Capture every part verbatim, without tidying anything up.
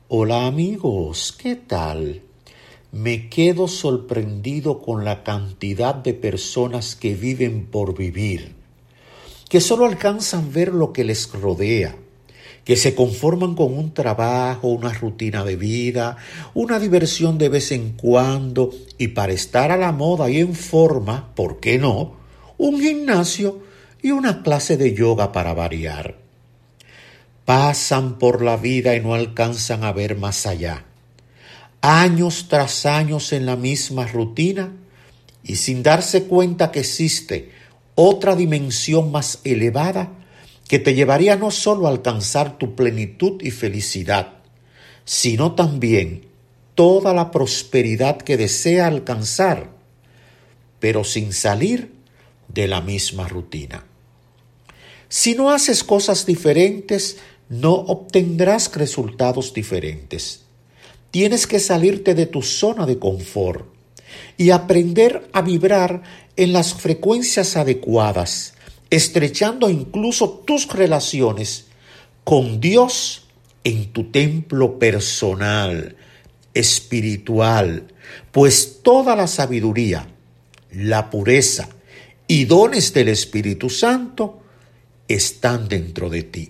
Hola amigos, ¿qué tal? Me quedo sorprendido con la cantidad de personas que viven por vivir, que solo alcanzan ver lo que les rodea, que se conforman con un trabajo, una rutina de vida, una diversión de vez en cuando y para estar a la moda y en forma, ¿por qué no?, un gimnasio y una clase de yoga para variar. Pasan por la vida y no alcanzan a ver más allá. Años tras años en la misma rutina y sin darse cuenta que existe otra dimensión más elevada que te llevaría no solo a alcanzar tu plenitud y felicidad, sino también toda la prosperidad que desea alcanzar, pero sin salir de la misma rutina. Si no haces cosas diferentes, no obtendrás resultados diferentes. Tienes que salirte de tu zona de confort y aprender a vibrar en las frecuencias adecuadas, estrechando incluso tus relaciones con Dios en tu templo personal, espiritual, pues toda la sabiduría, la pureza y dones del Espíritu Santo están dentro de ti.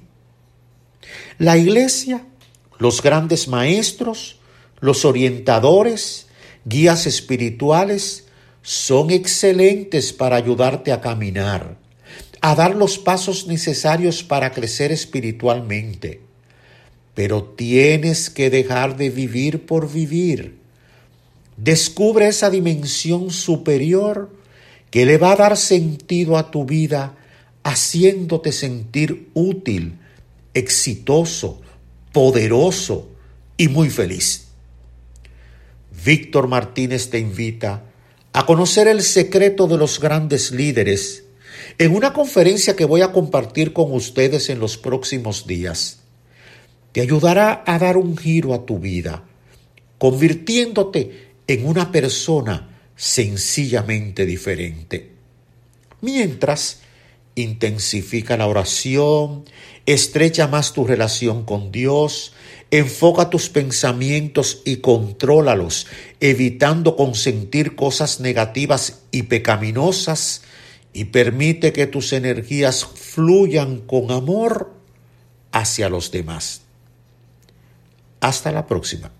La iglesia, los grandes maestros, los orientadores, guías espirituales, son excelentes para ayudarte a caminar, a dar los pasos necesarios para crecer espiritualmente. Pero tienes que dejar de vivir por vivir. Descubre esa dimensión superior que le va a dar sentido a tu vida, haciéndote sentir útil, exitoso, poderoso y muy feliz. Víctor Martínez te invita a conocer el secreto de los grandes líderes en una conferencia que voy a compartir con ustedes en los próximos días. Te ayudará a dar un giro a tu vida, convirtiéndote en una persona sencillamente diferente. Mientras, intensifica la oración, estrecha más tu relación con Dios, enfoca tus pensamientos y contrólalos, evitando consentir cosas negativas y pecaminosas, y permite que tus energías fluyan con amor hacia los demás. Hasta la próxima.